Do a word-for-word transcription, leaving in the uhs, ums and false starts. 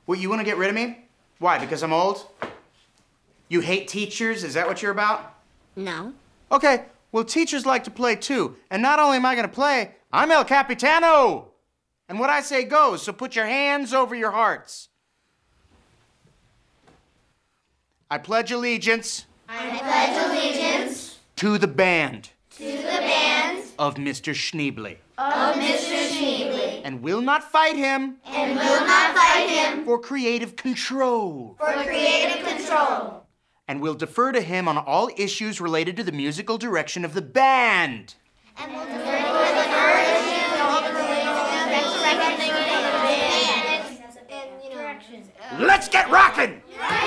What, you want to get rid of me? Why, because I'm old? You hate teachers? Is that what you're about? No. Okay, well, teachers like to play too. And not only am I going to play, I'm El Capitano. And what I say goes, so put your hands over your hearts. I pledge allegiance. I pledge allegiance. To the band. To the band. Of Mister Schneebly. Of Mister Schneebly. And will not fight him. And will not fight him. For creative control. For creative control. And will defer to him on all issues related to the musical direction of the band. And will defer to the Let's get rockin'!